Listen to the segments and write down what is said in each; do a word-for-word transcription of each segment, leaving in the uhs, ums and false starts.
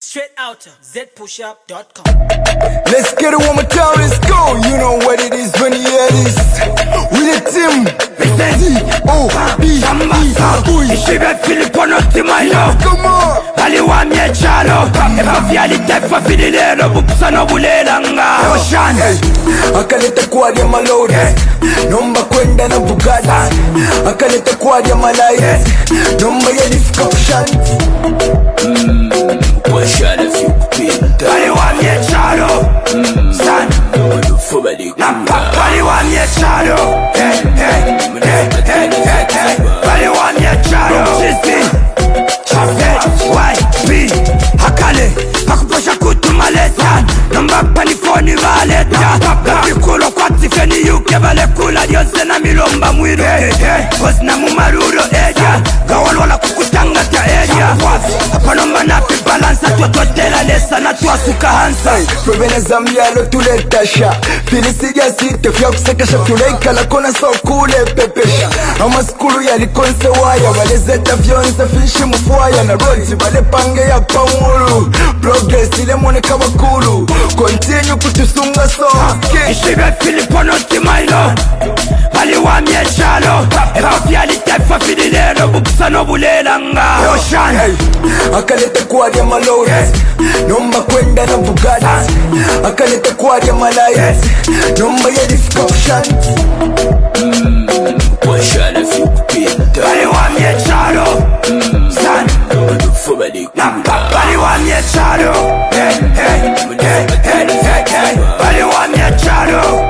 Straight out Z push up dot com. Let's get it one more time, let's go. You know what it is when you hear this. With the team, Z O B E. Ishibe Filipo noti maino. Come on. Ali wa miechalo. Efa fialite efa fililelo. Bupsa no bulela nga. Oshane. Akaleta kwa dia malode. Nomba kwenda na Bugatti. Akaleta kwa dia malaya. Nomba ya lifika kushanti. Mmm. Oshane fikupinda. Ali wa miechalo. Sana. Nampa. Ali wa miechalo. Hey, hey, hey, hey, hey, hey. Ali wa miechalo. Chizi. Y B Hakale Pakuposha kutu maleta Nomba panifoni valeta Kapikulo kwa tifeni yuke Vale kula dionse na milomba mwiru Osna mumaruro eja Gawalwala kukutanga tia eja Hapa nomba nafi balansa Tuototela lesa na tuasuka hansa Provene zambialo tuletasha Filisiga site fya kusekesha Tuleika la kona so kule pepesha Ama skulu ya likonse waya Walezeta vyonza fishi mfuaya Na rozi wale pange ya pamulu Progress ile moneka wakulu Continue kutusunga so Ishibe Filipo noti maino Wali wa miechalo Efa fialite efa fililelo Bupsa no bulela nga Oshane Akaleta kwa dia malode Nomba kwenda na Bugatti Akaleta kwa dia malaya Nomba ya lifika kushanti. Mmm Oshane fikupinda. Wali wa miechalo Sana Nampa Wali wa miechalo Hey hey hey hey hey hey Wali wa miechalo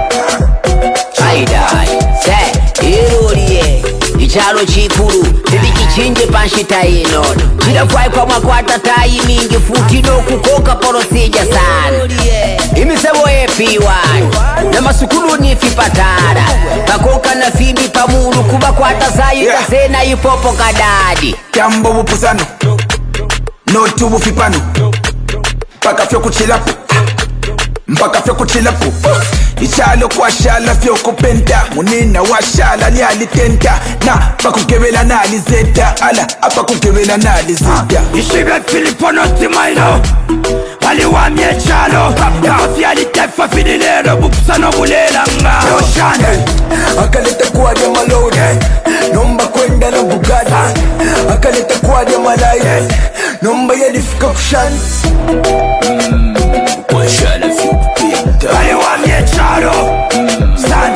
Aida, se, iruriye Ichalo chikuru, bibi kichinje panshita ino Chida kwai kwa makwata tayi mingi futino kukoka porosija sana Imisebo epi wani, na masukulu ni fipatara Pakoka na fimi pamuru kuba kwata sayi yeah. Kasena ipopo kadadi Kiambo wupusano Notu wufipano Paka fyo kuchilapu Mpaka fyo kuchilapu Ichalo kwa shala fyo kupenda Munina wa shala ni alitenta Na pakukewela na alizeta Ala hapa kukewela na alizeta Ishibe Filipo noti maino Wali wa miechalo Efa fialite efa fililelo Bupsa no bulela nga Oshane Akaleta kwa dia malode Nomba kwenda na Bugatti Akaleta kwa dia malaya Nomba ya lifika kushanti. Mmm Oshane fikupinda. Wali wa miechalo Sana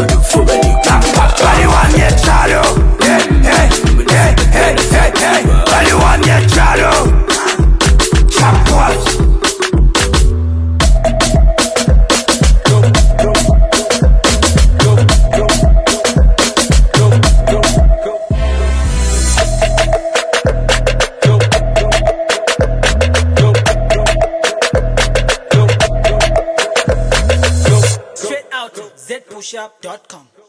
Wali wa miechalo Hey hey hey hey hey hey Wali wa miechalo Chapwas Straight out Z push up dot com.